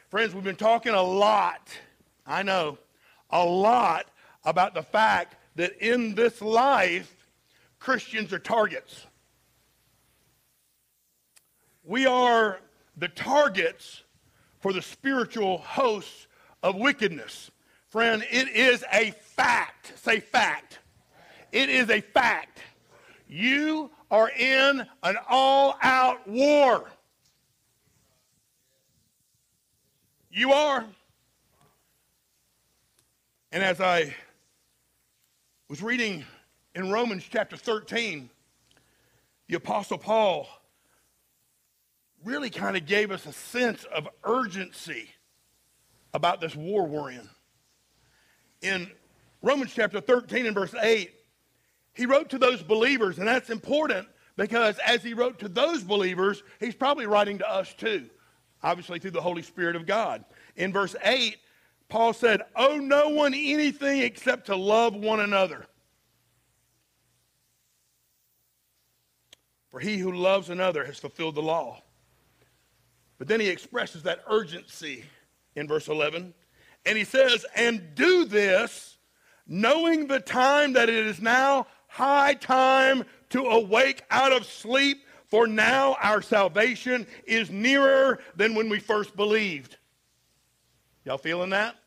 Friends, we've been talking a lot, I know, a lot about the fact that in this life, Christians are targets. We are the targets for the spiritual hosts of wickedness. Friend, it is a fact. Say fact. It is a fact. You are in an all-out war. You are. And as I was reading in Romans chapter 13, the Apostle Paul really kind of gave us a sense of urgency about this war we're in. In Romans chapter 13 and verse 8, he wrote to those believers, and that's important because as he wrote to those believers, he's probably writing to us too, obviously through the Holy Spirit of God. In verse 8, Paul said, "Owe no one anything except to love one another. For he who loves another has fulfilled the law." But then he expresses that urgency in verse 11. And he says, "And do this, knowing the time that it is now high time to awake out of sleep, for now our salvation is nearer than when we first believed." Y'all feeling that?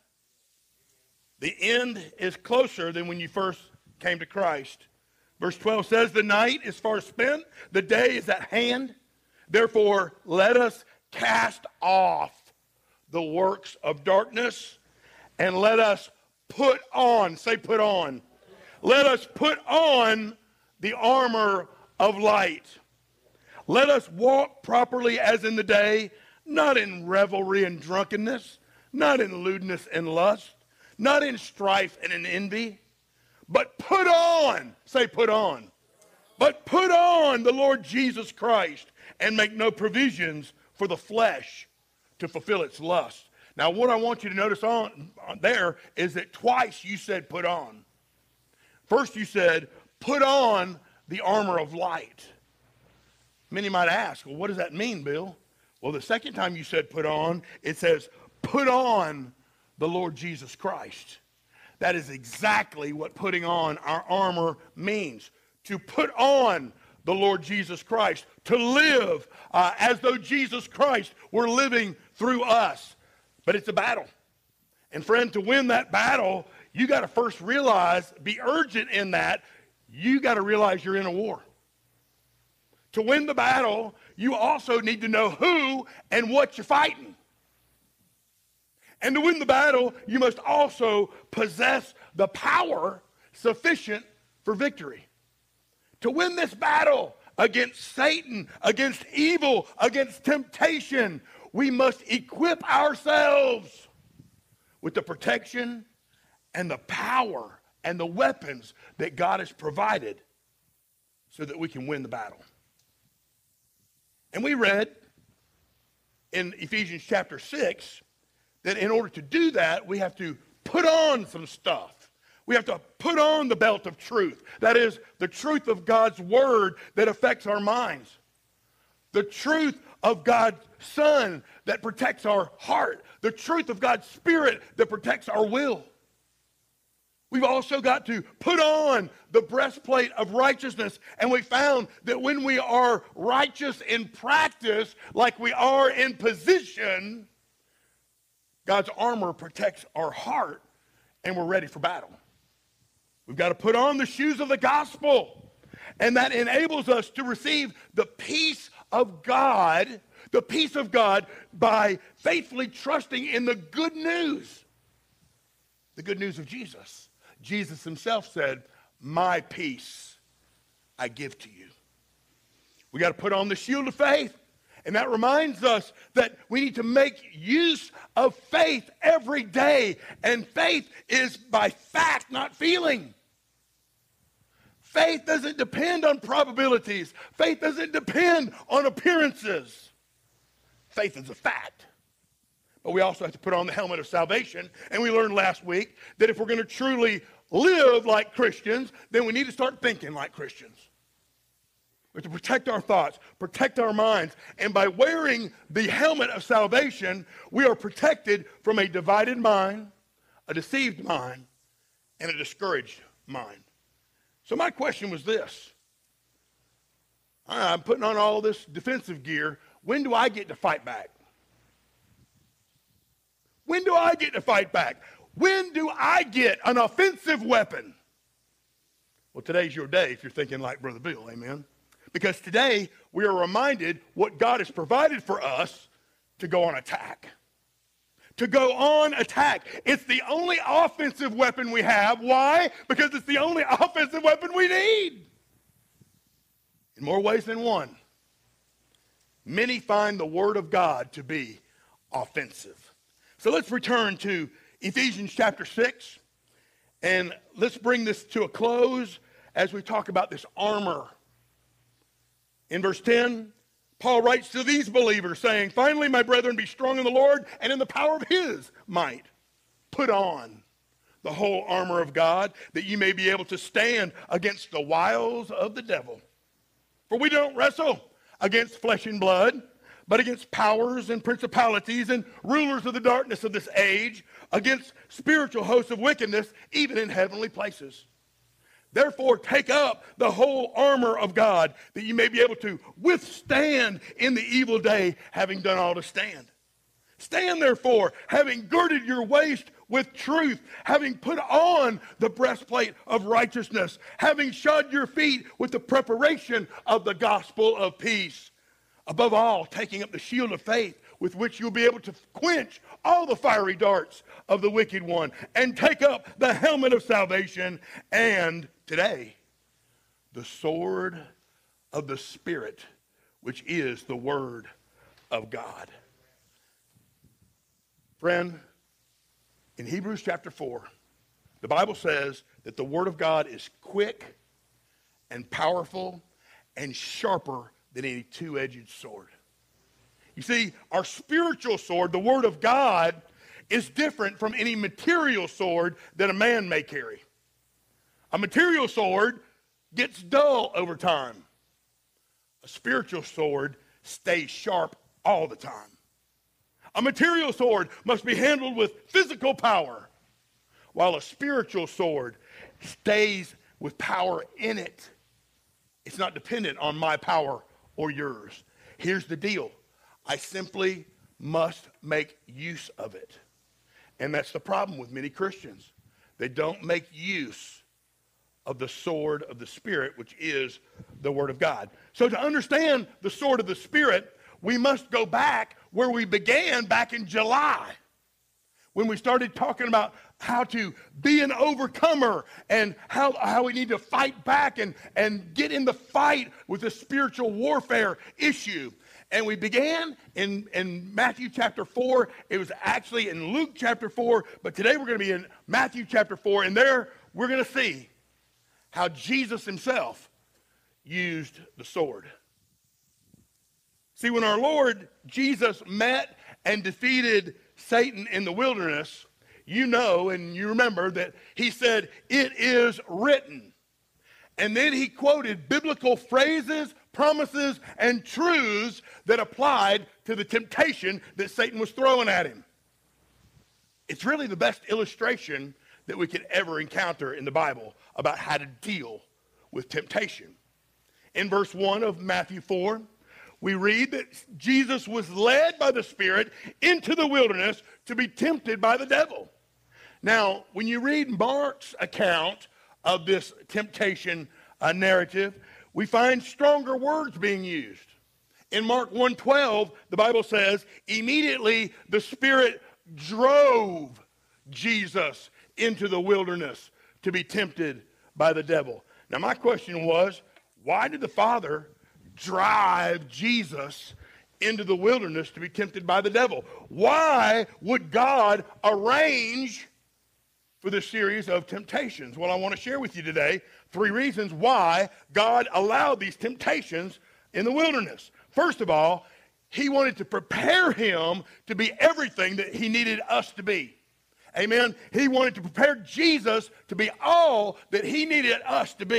The end is closer than when you first came to Christ. Verse 12 says, "The night is far spent, the day is at hand. Therefore, let us cast off the works of darkness and let us put on," say put on. Let us put on the armor of light. Let us walk properly as in the day, not in revelry and drunkenness, not in lewdness and lust, not in strife and in envy, but put on, say put on. But put on the Lord Jesus Christ and make no provisions for the flesh to fulfill its lust. Now, what I want you to notice on there is that twice you said put on. First you said, put on the armor of light. Many might ask, well, what does that mean, Bill? Well, the second time you said put on, it says, put on the Lord Jesus Christ. That is exactly what putting on our armor means. To put on the Lord Jesus Christ. To live as though Jesus Christ were living through us. But it's a battle. And friend, to win that battle, you got to first realize, be urgent in that, you got to realize you're in a war. To win the battle, you also need to know who and what you're fighting. And to win the battle, you must also possess the power sufficient for victory. To win this battle against Satan, against evil, against temptation, we must equip ourselves with the protection and the power and the weapons that God has provided so that we can win the battle. And we read in Ephesians chapter 6 that in order to do that, we have to put on some stuff. We have to put on the belt of truth. That is, the truth of God's word that affects our minds. The truth of God's Son that protects our heart. The truth of God's Spirit that protects our will. We've also got to put on the breastplate of righteousness. And we found that when we are righteous in practice, like we are in position, God's armor protects our heart and we're ready for battle. We've got to put on the shoes of the gospel. And that enables us to receive the peace of God, by faithfully trusting in the good news of Jesus. Jesus himself said, "My peace I give to you." We got to put on the shield of faith. And that reminds us that we need to make use of faith every day. And faith is by fact, not feeling. Faith doesn't depend on probabilities. Faith doesn't depend on appearances. Faith is a fact. But we also have to put on the helmet of salvation. And we learned last week that if we're going to truly live like Christians, then we need to start thinking like Christians. We have to protect our thoughts, protect our minds. And by wearing the helmet of salvation, we are protected from a divided mind, a deceived mind, and a discouraged mind. So my question was this. I'm putting on all this defensive gear. When do I get to fight back? When do I get to fight back? When do I get an offensive weapon? Well, today's your day if you're thinking like Brother Bill, amen? Because today we are reminded what God has provided for us to go on attack. To go on attack. It's the only offensive weapon we have. Why? Because it's the only offensive weapon we need. In more ways than one. Many find the Word of God to be offensive. So let's return to Ephesians chapter 6. And let's bring this to a close as we talk about this armor. In verse 10, Paul writes to these believers saying, "Finally, my brethren, be strong in the Lord and in the power of his might. Put on the whole armor of God, that you may be able to stand against the wiles of the devil. For we don't wrestle against flesh and blood, but against powers and principalities and rulers of the darkness of this age, against spiritual hosts of wickedness, even in heavenly places. Therefore, take up the whole armor of God, that you may be able to withstand in the evil day, having done all to stand. Stand therefore, having girded your waist with truth, having put on the breastplate of righteousness, having shod your feet with the preparation of the gospel of peace. Above all, taking up the shield of faith, with which you'll be able to quench all the fiery darts of the wicked one, and take up the helmet of salvation, and today, the sword of the Spirit, which is the word of God." Friend, in Hebrews chapter 4, the Bible says that the word of God is quick and powerful and sharper than any two-edged sword. You see, our spiritual sword, the word of God, is different from any material sword that a man may carry. A material sword gets dull over time. A spiritual sword stays sharp all the time. A material sword must be handled with physical power, while a spiritual sword stays with power in it. It's not dependent on my power or yours. Here's the deal. I simply must make use of it. And that's the problem with many Christians. They don't make use of the sword of the Spirit, which is the Word of God. So to understand the sword of the Spirit, we must go back where we began back in July, when we started talking about how to be an overcomer and how we need to fight back and get in the fight with the spiritual warfare issue. And we began in Matthew chapter 4. It was actually in Luke chapter 4, but today we're going to be in Matthew chapter 4, and there we're going to see how Jesus himself used the sword. See, when our Lord Jesus met and defeated Satan in the wilderness, you know and you remember that he said, "It is written." And then he quoted biblical phrases, promises, and truths that applied to the temptation that Satan was throwing at him. It's really the best illustration that we could ever encounter in the Bible about how to deal with temptation. In verse 1 of Matthew 4, we read that Jesus was led by the Spirit into the wilderness to be tempted by the devil. Now, when you read Mark's account of this temptation narrative, we find stronger words being used. In Mark 1:12, the Bible says, immediately the Spirit drove Jesus into the wilderness to be tempted by the devil. Now, my question was, why did the Father drive Jesus into the wilderness to be tempted by the devil? Why would God arrange for this series of temptations? Well, I want to share with you today 3 reasons why God allowed these temptations in the wilderness. First of all, he wanted to prepare him to be everything that he needed us to be. Amen. He wanted to prepare Jesus to be all that he needed us to be.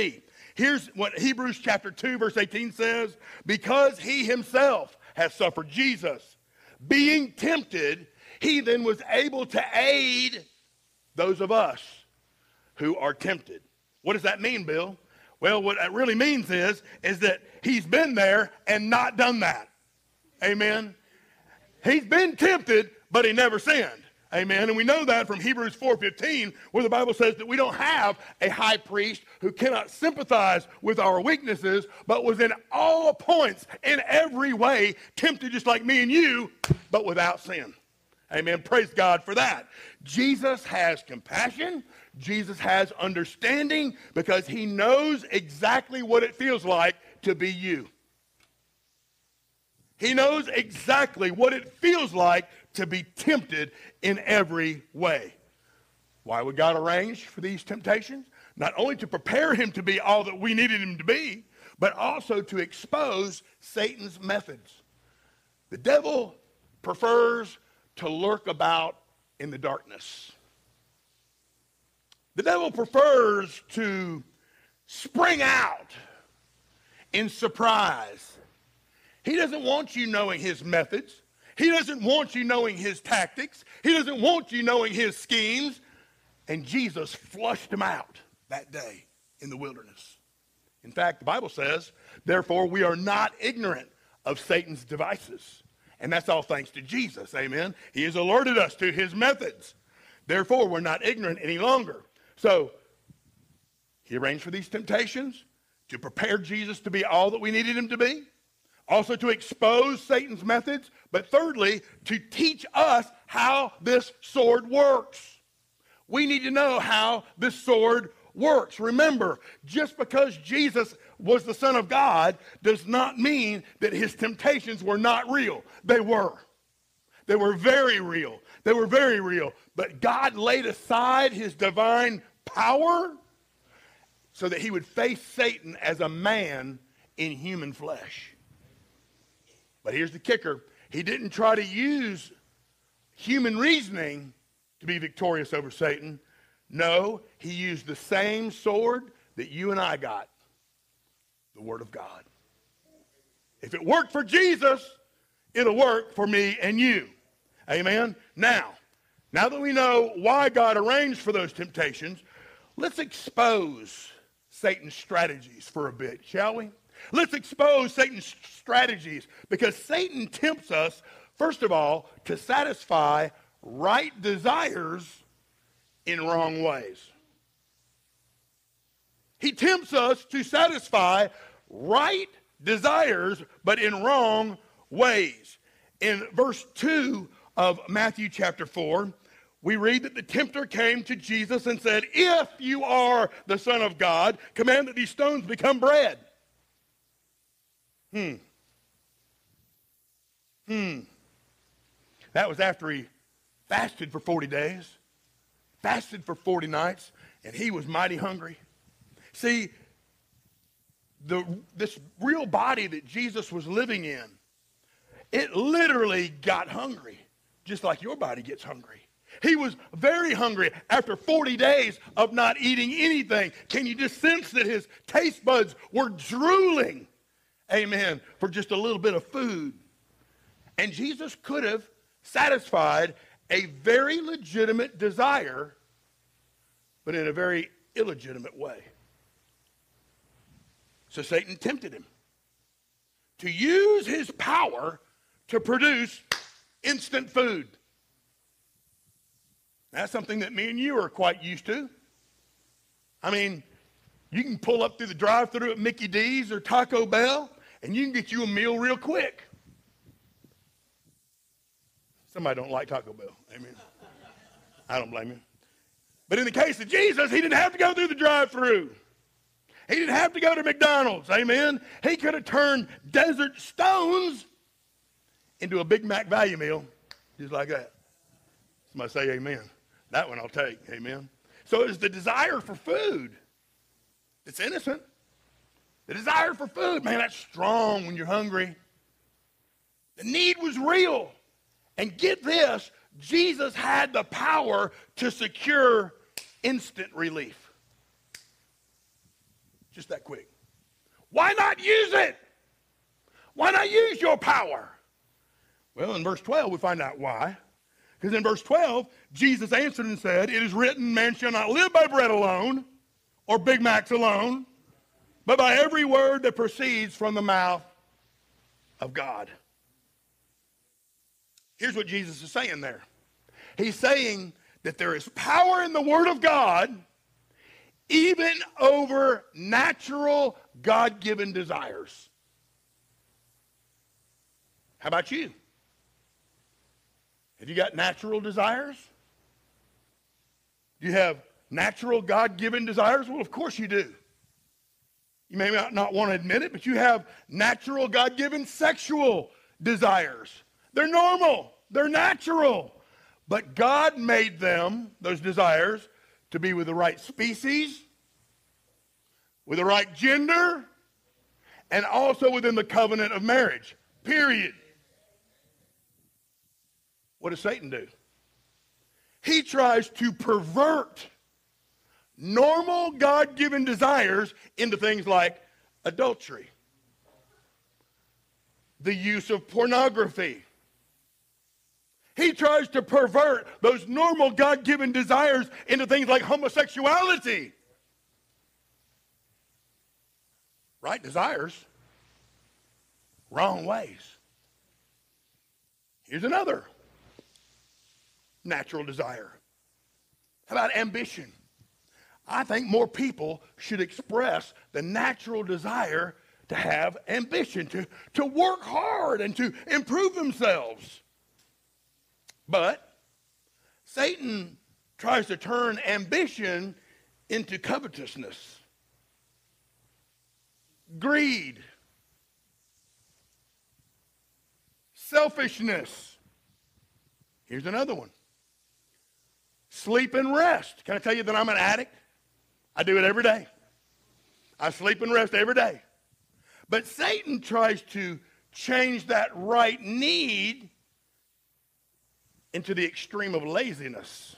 Here's what Hebrews chapter 2, verse 18 says. Because he himself has suffered, Jesus, being tempted, he then was able to aid those of us who are tempted. What does that mean, Bill? Well, what that really means is that he's been there and not done that. Amen. He's been tempted, but he never sinned. Amen. And we know that from Hebrews 4:15, where the Bible says that we don't have a high priest who cannot sympathize with our weaknesses, but was in all points, in every way, tempted just like me and you, but without sin. Amen. Praise God for that. Jesus has compassion. Jesus has understanding because he knows exactly what it feels like to be you. He knows exactly what it feels like to be tempted in every way. Why would God arrange for these temptations? Not only to prepare him to be all that we needed him to be, but also to expose Satan's methods. The devil prefers to lurk about in the darkness. The devil prefers to spring out in surprise. He doesn't want you knowing his methods. He doesn't want you knowing his tactics. He doesn't want you knowing his schemes. And Jesus flushed him out that day in the wilderness. In fact, the Bible says, therefore, we are not ignorant of Satan's devices. And that's all thanks to Jesus, amen? He has alerted us to his methods. Therefore, we're not ignorant any longer. So, he arranged for these temptations to prepare Jesus to be all that we needed him to be. Also to expose Satan's methods, but thirdly, to teach us how this sword works. We need to know how this sword works. Remember, just because Jesus was the Son of God does not mean that his temptations were not real. They were. They were very real. They were very real. But God laid aside his divine power so that he would face Satan as a man in human flesh. But here's the kicker. He didn't try to use human reasoning to be victorious over Satan. No, he used the same sword that you and I got, the Word of God. If it worked for Jesus, it'll work for me and you. Amen? Now that we know why God arranged for those temptations, let's expose Satan's strategies for a bit, shall we? Let's expose Satan's strategies because Satan tempts us, first of all, to satisfy right desires in wrong ways. He tempts us to satisfy right desires, but in wrong ways. In verse 2 of Matthew chapter 4, we read that the tempter came to Jesus and said, if you are the Son of God, command that these stones become bread. That was after he fasted for 40 days, fasted for 40 nights, and he was mighty hungry. See, this real body that Jesus was living in, it literally got hungry, just like your body gets hungry. He was very hungry after 40 days of not eating anything. Can you just sense that his taste buds were drooling? Amen. For just a little bit of food. And Jesus could have satisfied a very legitimate desire, but in a very illegitimate way. So Satan tempted him to use his power to produce instant food. That's something that me and you are quite used to. I mean, you can pull up through the drive-thru at Mickey D's or Taco Bell, and you can get you a meal real quick. Somebody don't like Taco Bell. Amen. I don't blame you. But in the case of Jesus, he didn't have to go through the drive-thru. He didn't have to go to McDonald's. Amen. He could have turned desert stones into a Big Mac value meal just like that. Somebody say amen. That one I'll take. Amen. So it's the desire for food. It's innocent. The desire for food, man, that's strong when you're hungry. The need was real. And get this, Jesus had the power to secure instant relief. Just that quick. Why not use it? Why not use your power? Well, in verse 12, we find out why. Because in verse 12, Jesus answered and said, it is written, man shall not live by bread alone, or Big Macs alone, but by every word that proceeds from the mouth of God. Here's what Jesus is saying there. He's saying that there is power in the Word of God, even over natural God-given desires. How about you? Have you got natural desires? Do you have natural God-given desires? Well, of course you do. You may not want to admit it, but you have natural God-given sexual desires. They're normal. They're natural. But God made them, those desires, to be with the right species, with the right gender, and also within the covenant of marriage. Period. What does Satan do? He tries to pervert normal God-given desires into things like adultery, the use of pornography. He tries to pervert those normal God-given desires into things like homosexuality. Right desires, wrong ways. Here's another natural desire. How about ambition? I think more people should express the natural desire to have ambition, to work hard and to improve themselves. But Satan tries to turn ambition into covetousness, greed, selfishness. Here's another one. Sleep and rest. Can I tell you that I'm an addict? I do it every day. I sleep and rest every day. But Satan tries to change that right need into the extreme of laziness.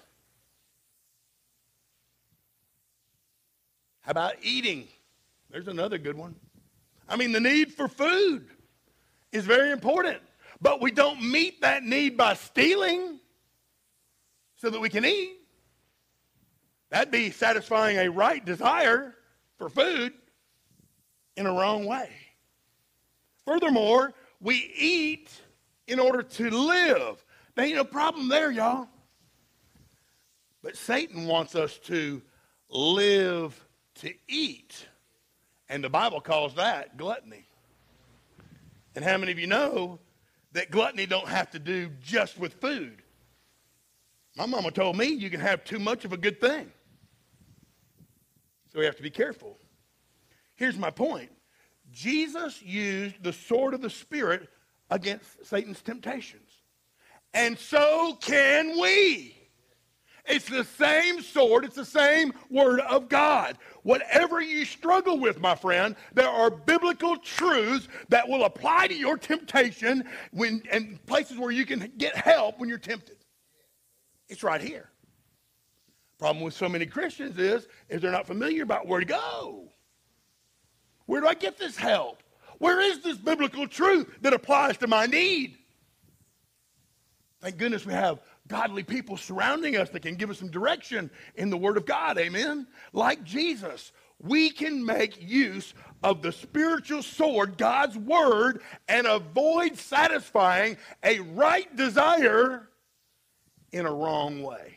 How about eating? There's another good one. I mean, the need for food is very important, but we don't meet that need by stealing so that we can eat. That'd be satisfying a right desire for food in a wrong way. Furthermore, we eat in order to live. There ain't no problem there, y'all. But Satan wants us to live to eat. And the Bible calls that gluttony. And how many of you know that gluttony don't have to do just with food? My mama told me you can have too much of a good thing. So we have to be careful. Here's my point. Jesus used the sword of the Spirit against Satan's temptations. And so can we. It's the same sword. It's the same word of God. Whatever you struggle with, my friend, there are biblical truths that will apply to your temptation and places where you can get help when you're tempted. It's right here. Problem with so many Christians is they're not familiar about where to go. Where do I get this help? Where is this biblical truth that applies to my need? Thank goodness we have godly people surrounding us that can give us some direction in the Word of God, amen? Like Jesus, we can make use of the spiritual sword, God's Word, and avoid satisfying a right desire in a wrong way.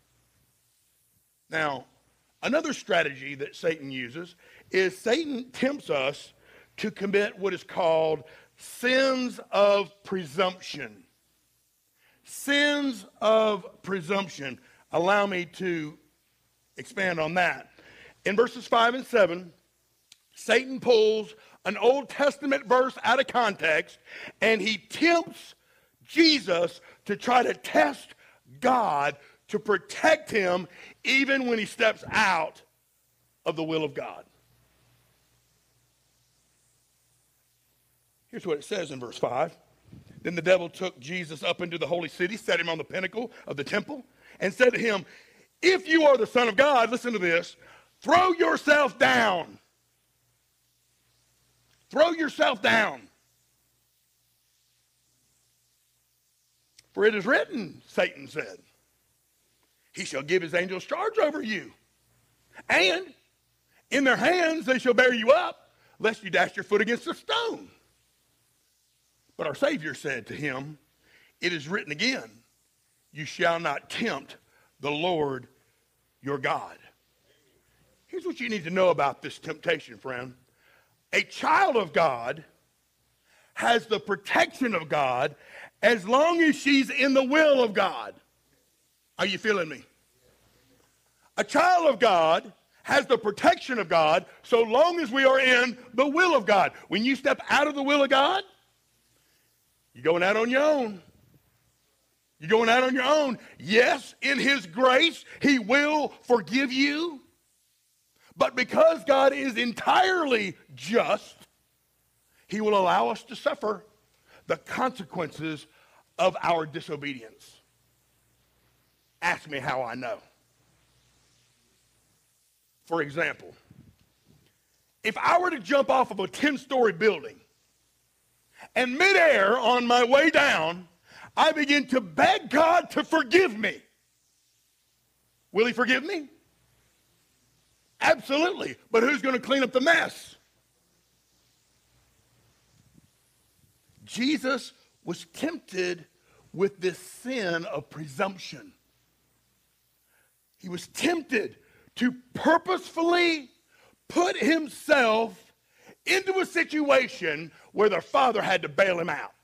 Now, another strategy that Satan uses is Satan tempts us to commit what is called sins of presumption. Sins of presumption. Allow me to expand on that. In verses 5 and 7, Satan pulls an Old Testament verse out of context, and he tempts Jesus to try to test God to protect him even when he steps out of the will of God. Here's what it says in verse 5. Then the devil took Jesus up into the holy city, set him on the pinnacle of the temple, and said to him, if you are the Son of God, listen to this, throw yourself down. Throw yourself down. For it is written, Satan said, he shall give his angels charge over you. And in their hands they shall bear you up, lest you dash your foot against a stone. But our Savior said to him, it is written again, you shall not tempt the Lord your God. Here's what you need to know about this temptation, friend. A child of God has the protection of God as long as she's in the will of God. Are you feeling me? A child of God has the protection of God so long as we are in the will of God. When you step out of the will of God, you're going out on your own. You're going out on your own. Yes, in his grace, he will forgive you. But because God is entirely just, he will allow us to suffer the consequences of our disobedience. Ask me how I know. For example, if I were to jump off of a 10-story building and midair on my way down, I begin to beg God to forgive me, will he forgive me? Absolutely. But who's going to clean up the mess? Jesus was tempted with this sin of presumption. He was tempted to purposefully put himself into a situation where the Father had to bail him out.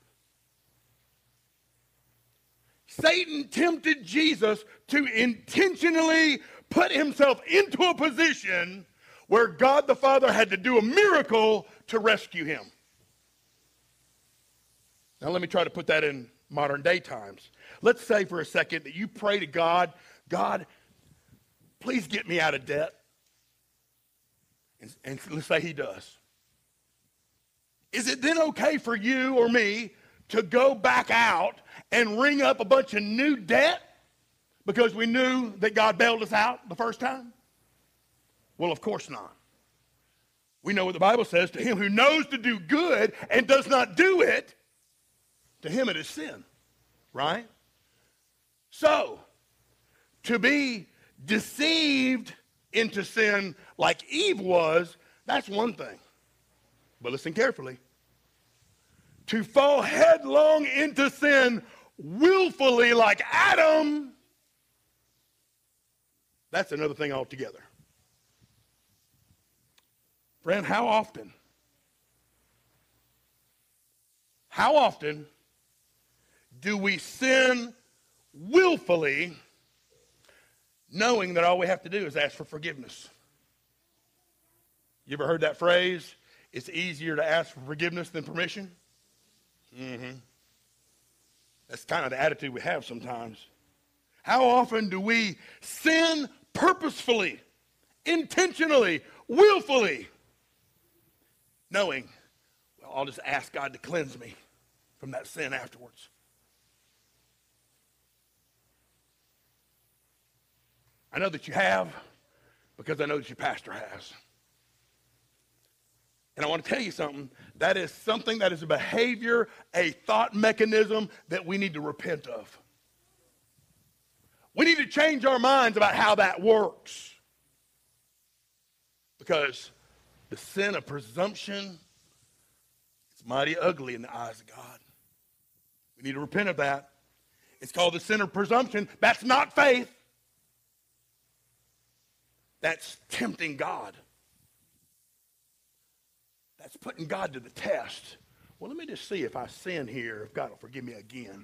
Satan tempted Jesus to intentionally put himself into a position where God the Father had to do a miracle to rescue him. Now let me try to put that in modern day times. Let's say for a second that you pray to God, God, please get me out of debt. And let's say he does. Is it then okay for you or me to go back out and ring up a bunch of new debt because we knew that God bailed us out the first time? Well, of course not. We know what the Bible says, to him who knows to do good and does not do it, to him it is sin, right? So, to be deceived into sin like Eve was, that's one thing. But listen carefully. To fall headlong into sin willfully like Adam, that's another thing altogether. Friend, how often do we sin willfully knowing that all we have to do is ask for forgiveness? You ever heard that phrase? It's easier to ask for forgiveness than permission? That's kind of the attitude we have sometimes. How often do we sin purposefully, intentionally, willfully, knowing, well, I'll just ask God to cleanse me from that sin afterwards? I know that you have, because I know that your pastor has. And I want to tell you something. That is something that is a behavior, a thought mechanism that we need to repent of. We need to change our minds about how that works. Because the sin of presumption is mighty ugly in the eyes of God. We need to repent of that. It's called the sin of presumption. That's not faith. That's tempting God. That's putting God to the test. Well, let me just see if I sin here, if God will forgive me again.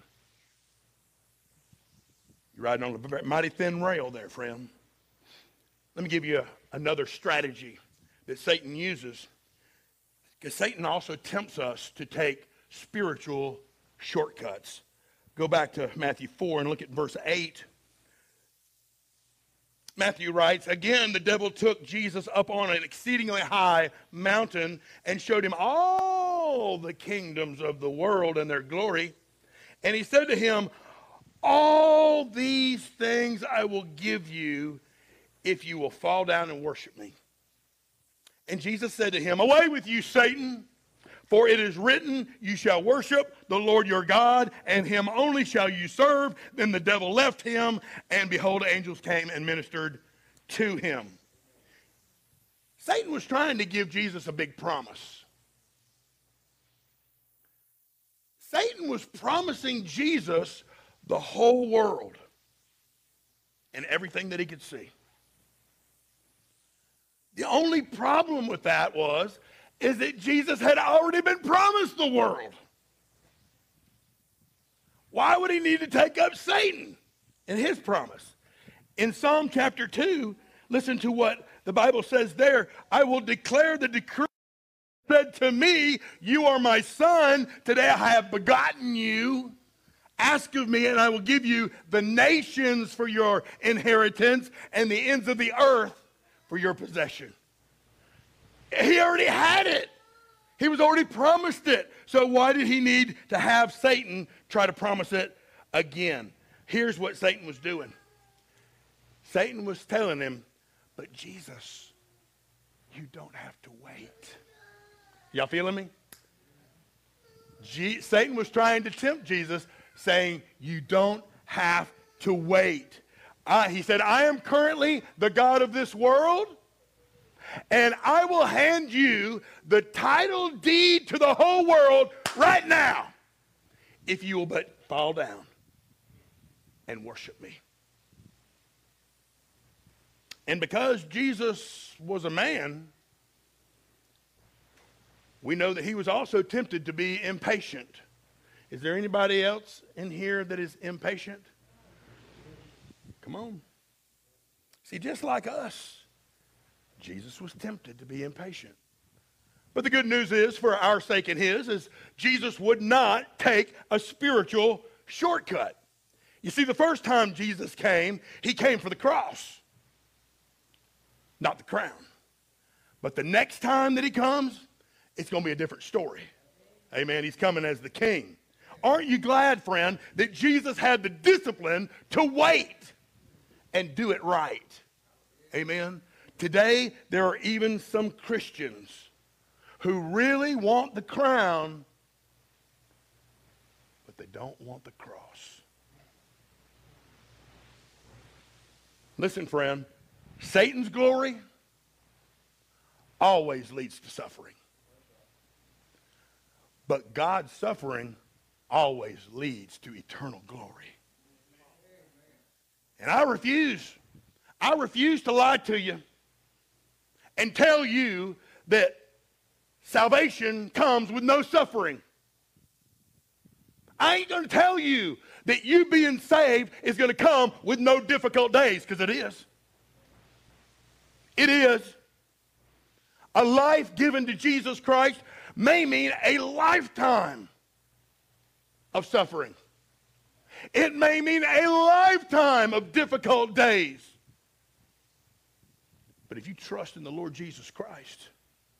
You're riding on a mighty thin rail there, friend. Let me give you another strategy that Satan uses. Because Satan also tempts us to take spiritual shortcuts. Go back to Matthew 4 and look at verse 8. Matthew writes, again, the devil took Jesus up on an exceedingly high mountain and showed him all the kingdoms of the world and their glory. And he said to him, all these things I will give you if you will fall down and worship me. And Jesus said to him, away with you, Satan, For it is written, you shall worship the Lord your God, and him only shall you serve. Then the devil left him, and behold, angels came and ministered to him. Satan was trying to give Jesus a big promise. Satan was promising Jesus the whole world and everything that he could see. The only problem with that is that Jesus had already been promised the world. Why would he need to take up Satan and his promise? In Psalm chapter 2, listen to what the Bible says there. I will declare the decree. Said to me, you are my son. Today I have begotten you. Ask of me, and I will give you the nations for your inheritance and the ends of the earth for your possession. He already had it. He was already promised it. So why did he need to have Satan try to promise it again? Here's what Satan was doing. Satan was telling him, but Jesus, you don't have to wait. Y'all feeling me? Satan was trying to tempt Jesus, saying, you don't have to wait. He said, I am currently the God of this world, and I will hand you the title deed to the whole world right now if you will but fall down and worship me. And because Jesus was a man, we know that he was also tempted to be impatient. Is there anybody else in here that is impatient? Come on. See, just like us, Jesus was tempted to be impatient. But the good news is, for our sake and his, is Jesus would not take a spiritual shortcut. You see, the first time Jesus came, he came for the cross, not the crown. But the next time that he comes, it's going to be a different story. Amen. He's coming as the king. Aren't you glad, friend, that Jesus had the discipline to wait and do it right? Amen. Today, there are even some Christians who really want the crown, but they don't want the cross. Listen, friend, Satan's glory always leads to suffering. But God's suffering always leads to eternal glory. And I refuse to lie to you and tell you that salvation comes with no suffering. I ain't going to tell you that you being saved is going to come with no difficult days, because it is. It is. A life given to Jesus Christ may mean a lifetime of suffering. It may mean a lifetime of difficult days. But if you trust in the Lord Jesus Christ,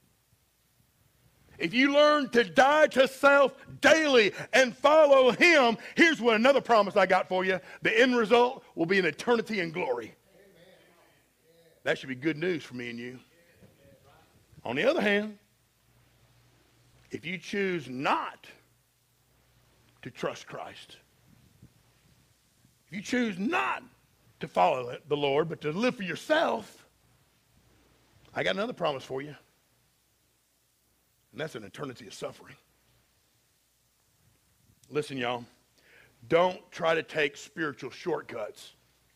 if you learn to die to self daily and follow him, here's what another promise I got for you. The end result will be an eternity in glory. That should be good news for me and you. On the other hand, if you choose not to trust Christ, if you choose not to follow the Lord, but to live for yourself, I got another promise for you. And that's an eternity of suffering. Listen, y'all. Don't try to take spiritual shortcuts.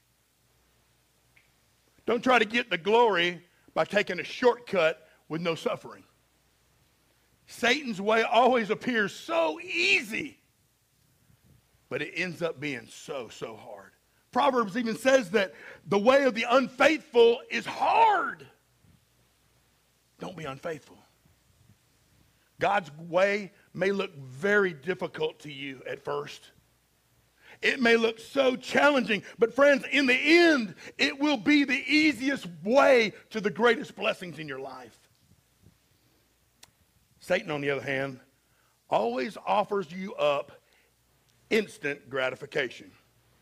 Don't try to get the glory by taking a shortcut with no suffering. Satan's way always appears so easy, but it ends up being so hard. Proverbs even says that the way of the unfaithful is hard. Don't be unfaithful. God's way may look very difficult to you at first. It may look so challenging, but friends, in the end, it will be the easiest way to the greatest blessings in your life. Satan, on the other hand, always offers you up instant gratification.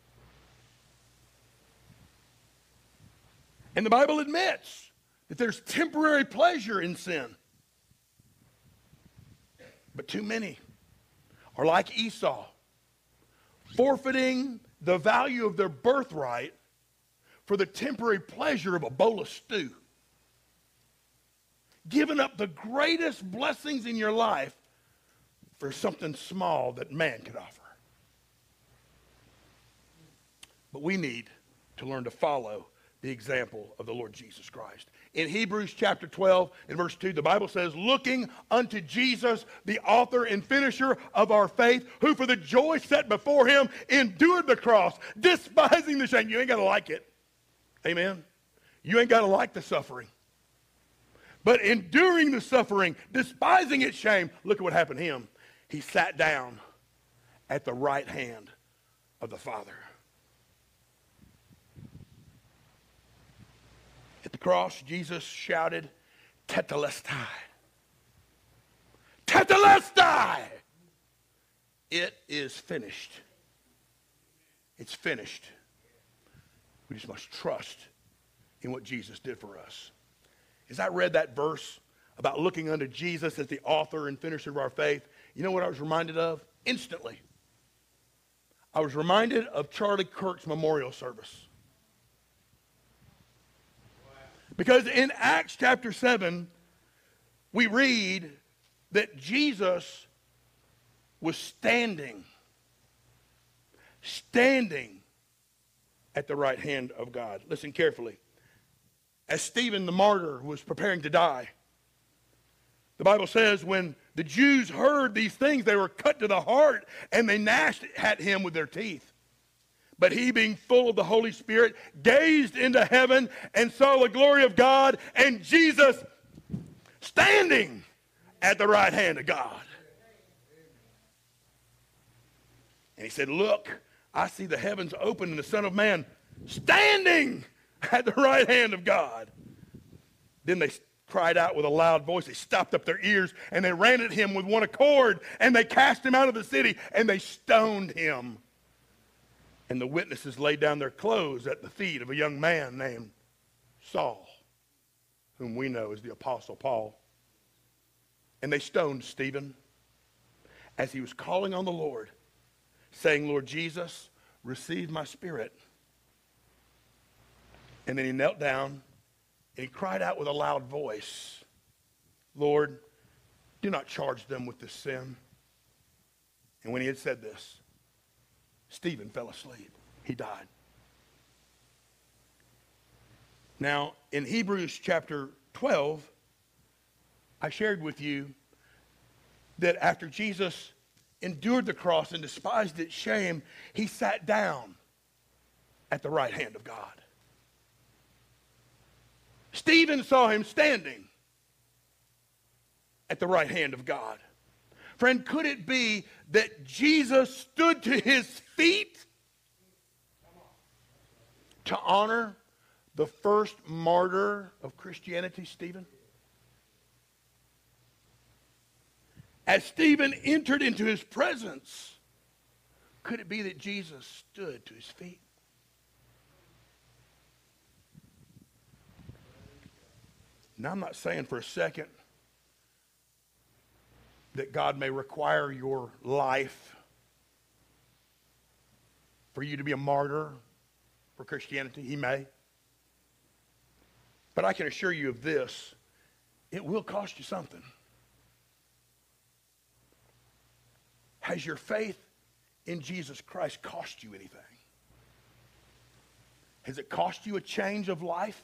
And the Bible admits that there's temporary pleasure in sin. But too many are like Esau, forfeiting the value of their birthright for the temporary pleasure of a bowl of stew. Giving up the greatest blessings in your life for something small that man could offer. But we need to learn to follow the example of the Lord Jesus Christ. In Hebrews chapter 12 and verse 2, the Bible says, looking unto Jesus, the author and finisher of our faith, who for the joy set before him endured the cross, despising the shame. You ain't got to like it. Amen? You ain't got to like the suffering. But enduring the suffering, despising its shame, look at what happened to him. He sat down at the right hand of the Father. At the cross, Jesus shouted, Tetelestai. Tetelestai! It is finished. It's finished. We just must trust in what Jesus did for us. As I read that verse about looking unto Jesus as the author and finisher of our faith, you know what I was reminded of? Instantly. I was reminded of Charlie Kirk's memorial service. Because in Acts chapter 7, we read that Jesus was standing at the right hand of God. Listen carefully. As Stephen the martyr was preparing to die, the Bible says when the Jews heard these things, they were cut to the heart and they gnashed at him with their teeth. But he, being full of the Holy Spirit, gazed into heaven and saw the glory of God and Jesus standing at the right hand of God. And he said, look, I see the heavens open and the Son of Man standing at the right hand of God. Then they cried out with a loud voice. They stopped up their ears and they ran at him with one accord and they cast him out of the city and they stoned him. And the witnesses laid down their clothes at the feet of a young man named Saul, whom we know as the Apostle Paul. And they stoned Stephen as he was calling on the Lord, saying, Lord Jesus, receive my spirit. And then he knelt down and he cried out with a loud voice, Lord, do not charge them with this sin. And when he had said this, Stephen fell asleep. He died. Now, in Hebrews chapter 12, I shared with you that after Jesus endured the cross and despised its shame, he sat down at the right hand of God. Stephen saw him standing at the right hand of God. Friend, could it be that Jesus stood to his feet to honor the first martyr of Christianity, Stephen? As Stephen entered into his presence, could it be that Jesus stood to his feet? Now, I'm not saying for a second that God may require your life for you to be a martyr for Christianity. He may. But I can assure you of this, it will cost you something. Has your faith in Jesus Christ cost you anything? Has it cost you a change of life?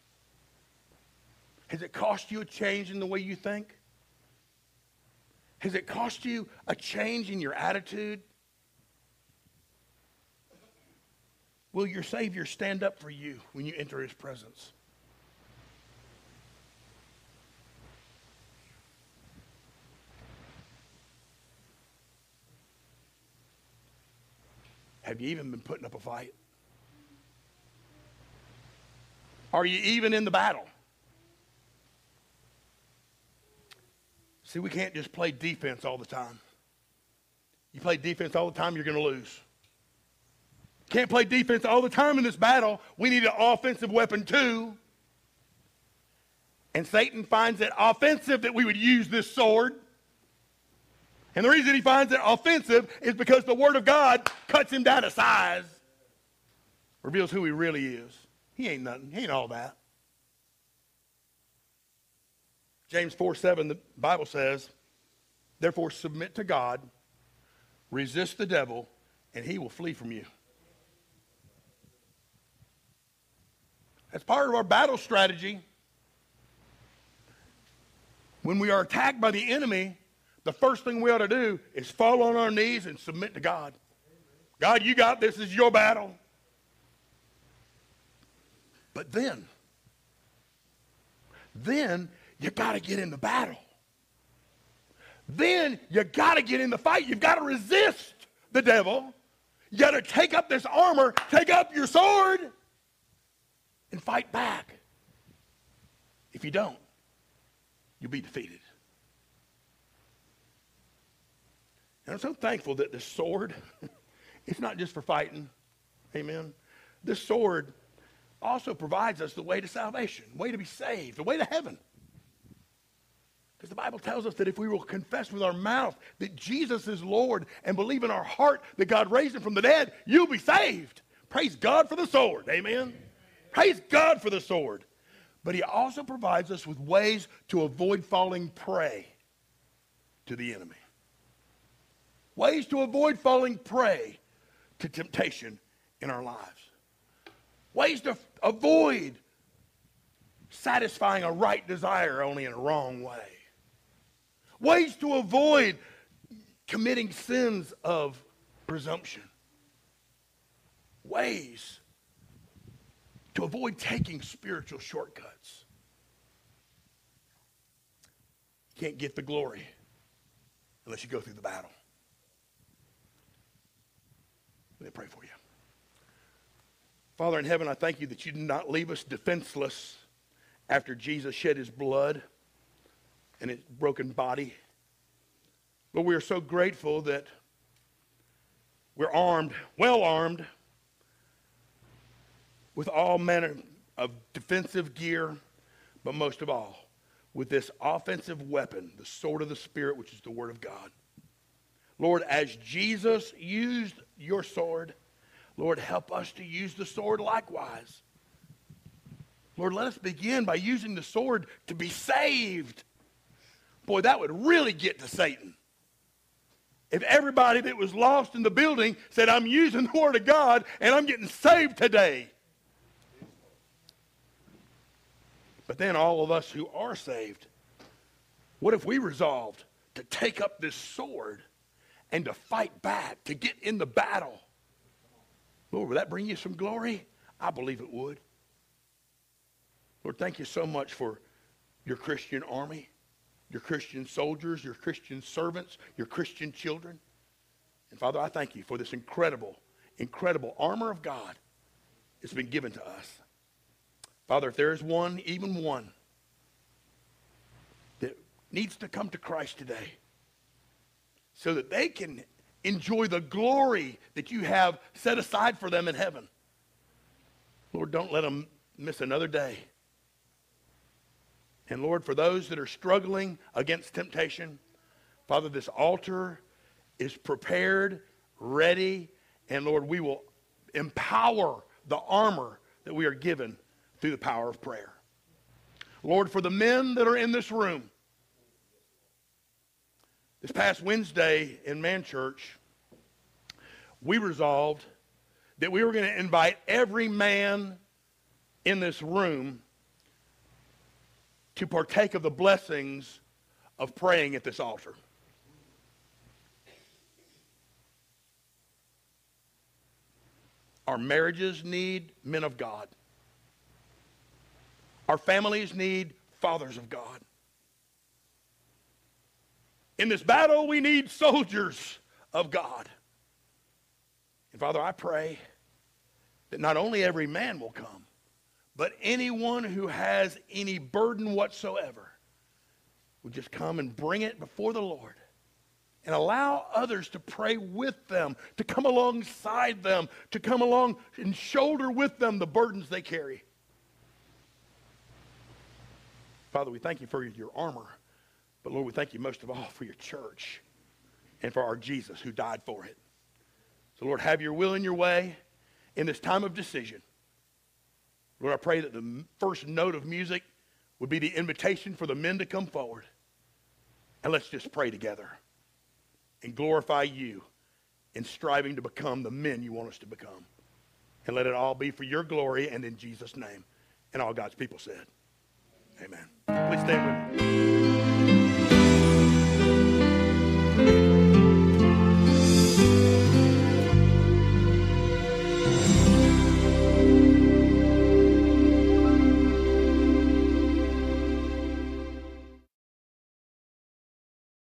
Has it cost you a change in the way you think? Has it cost you a change in your attitude? Will your Savior stand up for you when you enter his presence? Have you even been putting up a fight? Are you even in the battle? See, we can't just play defense all the time. You play defense all the time, you're going to lose. Can't play defense all the time in this battle. We need an offensive weapon too. And Satan finds it offensive that we would use this sword. And the reason he finds it offensive is because the Word of God cuts him down to size, reveals who he really is. He ain't nothing. He ain't all that. James 4:7, the Bible says, therefore submit to God, resist the devil, and he will flee from you. That's part of our battle strategy. When we are attacked by the enemy, the first thing we ought to do is fall on our knees and submit to God. God, you got this. This is your battle. But then you got to get in the battle. Then you got to get in the fight. You've got to resist the devil. You got to take up this armor, take up your sword, and fight back. If you don't, you'll be defeated. And I'm so thankful that this sword, it's not just for fighting. Amen. This sword also provides us the way to salvation, the way to be saved, the way to heaven. Because the Bible tells us that if we will confess with our mouth that Jesus is Lord and believe in our heart that God raised him from the dead, you'll be saved. Praise God for the sword. Amen. Praise God for the sword. But he also provides us with ways to avoid falling prey to the enemy. Ways to avoid falling prey to temptation in our lives. Ways to avoid satisfying a right desire only in a wrong way. Ways to avoid committing sins of presumption. Ways to avoid taking spiritual shortcuts. You can't get the glory unless you go through the battle. Let me pray for you. Father in heaven, I thank you that you did not leave us defenseless after Jesus shed his blood and his broken body. But we are so grateful that we're armed, well armed, with all manner of defensive gear, but most of all, with this offensive weapon, the sword of the Spirit, which is the Word of God. Lord, as Jesus used your sword, Lord, help us to use the sword likewise. Lord, let us begin by using the sword to be saved. Boy, that would really get to Satan. If everybody that was lost in the building said, I'm using the Word of God and I'm getting saved today. But then all of us who are saved, what if we resolved to take up this sword and to fight back, to get in the battle? Lord, would that bring you some glory? I believe it would. Lord, thank you so much for your Christian army, your Christian soldiers, your Christian servants, your Christian children. And Father, I thank you for this incredible, incredible armor of God that's been given to us. Father, if there is one, even one, that needs to come to Christ today so that they can enjoy the glory that you have set aside for them in heaven, Lord, don't let them miss another day. And Lord, for those that are struggling against temptation, Father, this altar is prepared, ready, and Lord, we will empower the armor that we are given through the power of prayer. Lord, for the men that are in this room, this past Wednesday in Man Church, we resolved that we were going to invite every man in this room to partake of the blessings of praying at this altar. Our marriages need men of God. Our families need fathers of God. In this battle, we need soldiers of God. And Father, I pray that not only every man will come, but anyone who has any burden whatsoever will just come and bring it before the Lord and allow others to pray with them, to come alongside them, to come along and shoulder with them the burdens they carry. Father, we thank you for your armor, but Lord, we thank you most of all for your church. and for our Jesus who died for it. So, Lord, have your will and your way in this time of decision. Lord, I pray that the first note of music would be the invitation for the men to come forward. And let's just pray together and glorify you in striving to become the men you want us to become. And let it all be for your glory and in Jesus' name. And all God's people said, amen. Please stand with me.